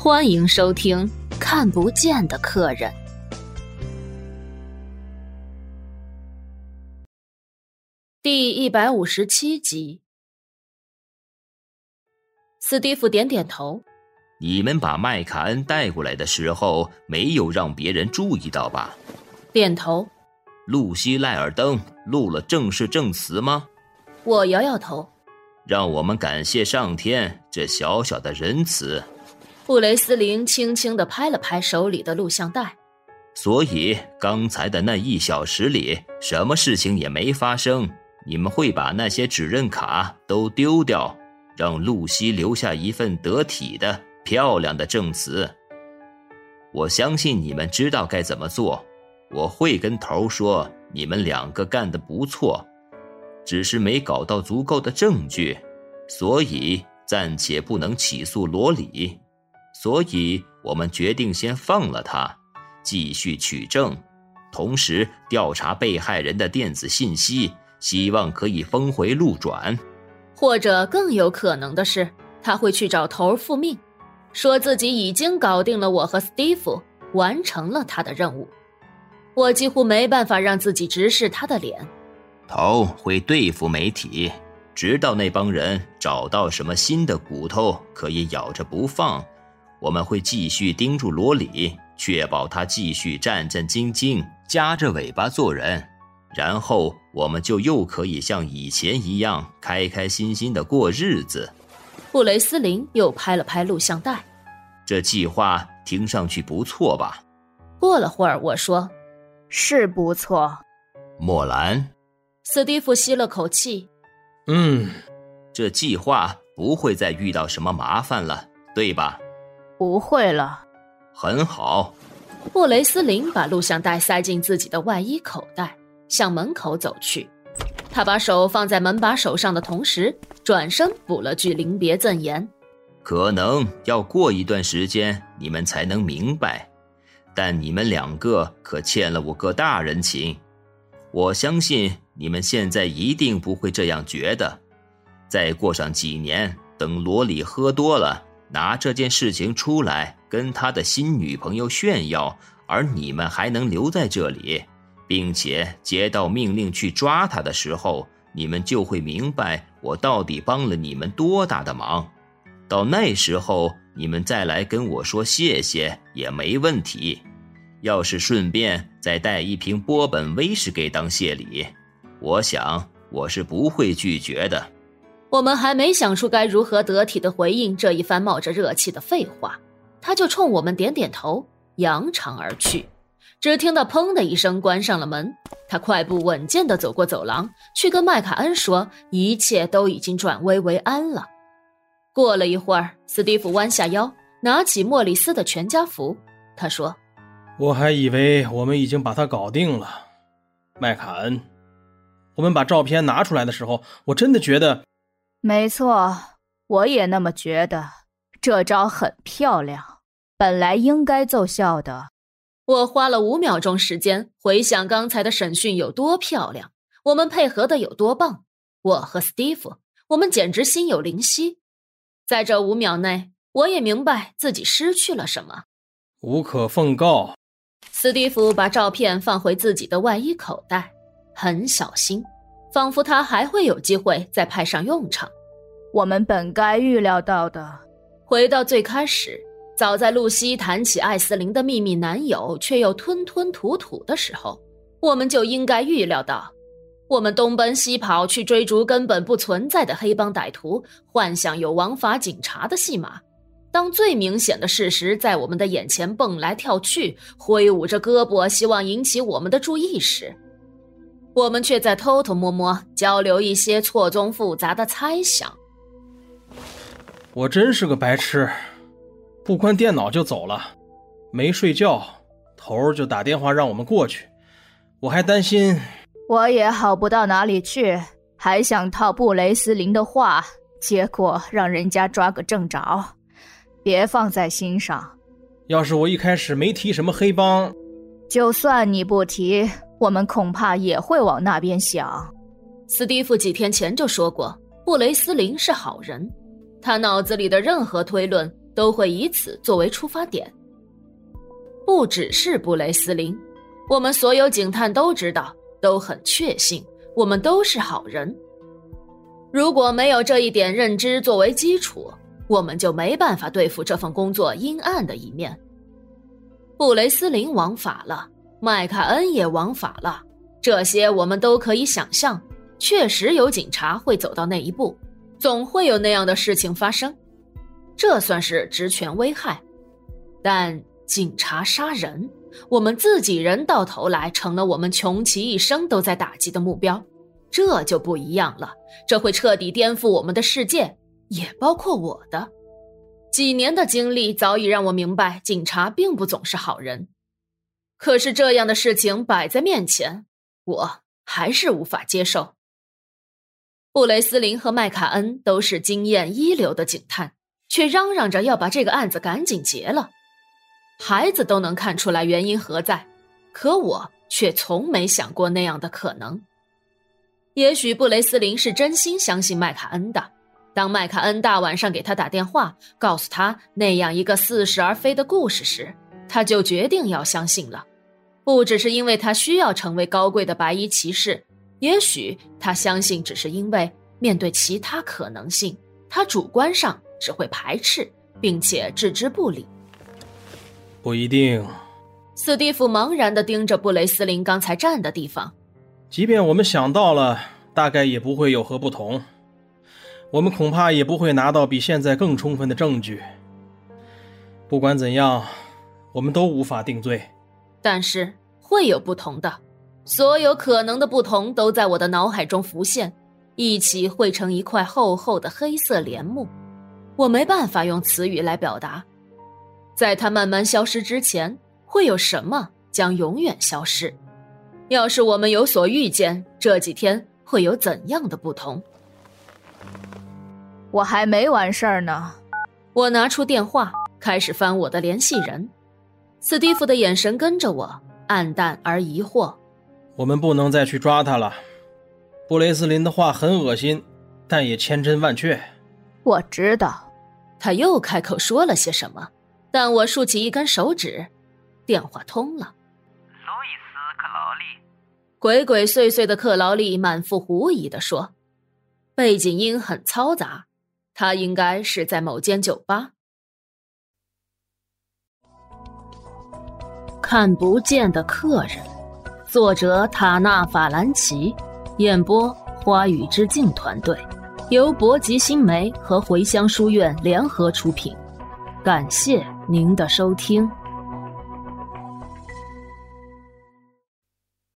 欢迎收听《看不见的客人》第157集。斯蒂夫点点头。 你们把麦卡恩带过来的时候，没有让别人注意到吧？ 点头。 露西·赖尔登录了正式证词吗？ 我摇摇头。 让我们感谢上天这小小的仁慈。 布雷斯林轻轻地拍了拍手里的录像带。 所以刚才的那1小时里，什么事情也没发生。你们会把那些指认卡都丢掉，让露西留下一份得体的、漂亮的证词。我相信你们知道该怎么做。我会跟头说你们2个干得不错，只是没搞到足够的证据，所以暂且不能起诉罗里。所以我们决定先放了他，继续取证，同时调查被害人的电子信息，希望可以峰回路转。 或者更有可能的是，他会去找头复命，说自己已经搞定了我和斯蒂夫，完成了他的任务。我几乎没办法让自己直视他的脸。 头会对付媒体，直到那帮人找到什么新的骨头可以咬着不放。我们会继续盯住罗里，确保他继续战战兢兢，夹着尾巴做人，然后我们就又可以像以前一样开开心心地过日子。 布雷斯林又拍了拍录像带。 这计划听上去不错吧？ 过了会儿我说， 是不错。 莫兰。 斯蒂夫吸了口气。 这计划不会再遇到什么麻烦了，对吧？ 不会了。 很好。 布雷斯林把录像带塞进自己的外衣口袋，向门口走去。他把手放在门把手上的同时，转身补了句临别赠言。 可能要过一段时间你们才能明白，但你们2个可欠了我个大人情。我相信你们现在一定不会这样觉得。再过上几年，等罗里喝多了，拿这件事情出来跟他的新女朋友炫耀，而你们还能留在这里，并且接到命令去抓他的时候，你们就会明白我到底帮了你们多大的忙。到那时候你们再来跟我说谢谢也没问题。要是顺便再带一瓶波本威士忌当谢礼，我想我是不会拒绝的。 我们还没想出该如何得体地回应这一番冒着热气的废话，他就冲我们点点头，扬长而去。只听到砰的一声关上了门，他快步稳健地走过走廊，去跟麦卡恩说一切都已经转危为安了。过了一会儿，斯蒂夫弯下腰，拿起莫里斯的全家福。他说， 我还以为我们已经把他搞定了，麦卡恩。我们把照片拿出来的时候，我真的觉得…… 没错，我也那么觉得。这招很漂亮，本来应该奏效的。 我花了5秒钟时间回想刚才的审讯有多漂亮，我们配合的有多棒。我和斯蒂夫，我们简直心有灵犀。在这5秒内，我也明白自己失去了什么。 无可奉告。 斯蒂夫把照片放回自己的外衣口袋，很小心，仿佛他还会有机会再派上用场。 我们本该预料到的。 回到最开始，早在露西谈起艾斯琳的秘密男友却又吞吞吐吐的时候，我们就应该预料到，我们东奔西跑去追逐根本不存在的黑帮歹徒，幻想有王法警察的戏码。当最明显的事实在我们的眼前蹦来跳去，挥舞着胳膊希望引起我们的注意时，我们却在偷偷摸摸交流一些错综复杂的猜想。 我真是个白痴，不关电脑就走了，没睡觉，头就打电话让我们过去。我还担心…… 我也好不到哪里去，还想套布雷斯林的话，结果让人家抓个正着。别放在心上。 要是我一开始没提什么黑帮…… 就算你不提，我们恐怕也会往那边想。 斯蒂夫几天前就说过，布雷斯林是好人。他脑子里的任何推论都会以此作为出发点。不只是布雷斯林，我们所有警探都知道，都很确信我们都是好人。如果没有这一点认知作为基础，我们就没办法对付这份工作阴暗的一面。布雷斯林枉法了，麦凯恩也枉法了，这些我们都可以想象，确实有警察会走到那一步，总会有那样的事情发生，这算是职权危害。但警察杀人，我们自己人到头来成了我们穷其一生都在打击的目标，这就不一样了，这会彻底颠覆我们的世界，也包括我的。几年的经历早已让我明白，警察并不总是好人。可是这样的事情摆在面前，我还是无法接受。布雷斯林和麦卡恩都是经验一流的警探，却嚷嚷着要把这个案子赶紧结了。孩子都能看出来原因何在，可我却从没想过那样的可能。也许布雷斯林是真心相信麦卡恩的，当麦卡恩大晚上给他打电话，告诉他那样一个似是而非的故事时，他就决定要相信了。不只是因为他需要成为高贵的白衣骑士，也许他相信只是因为面对其他可能性，他主观上只会排斥，并且置之不理。 不一定。 斯蒂夫茫然地盯着布雷斯林刚才站的地方。 即便我们想到了，大概也不会有何不同。我们恐怕也不会拿到比现在更充分的证据。不管怎样，我们都无法定罪。 但是会有不同的，所有可能的不同都在我的脑海中浮现，一起汇成一块厚厚的黑色帘幕。我没办法用词语来表达。在它慢慢消失之前，会有什么将永远消失？要是我们有所预见，这几天会有怎样的不同？ 我还没完事儿呢。 我拿出电话，开始翻我的联系人。斯蒂夫的眼神跟着我，暗淡而疑惑。 我们不能再去抓他了。布雷斯林的话很恶心，但也千真万确。 我知道。 他又开口说了些什么，但我竖起一根手指，电话通了。 路易斯·克劳利。 鬼鬼祟祟的克劳利满腹狐疑地说，背景音很嘈杂，他应该是在某间酒吧。看不见的客人，作者塔纳法兰奇，演播花语之境团队，由博吉新媒和茴香书院联合出品。感谢您的收听。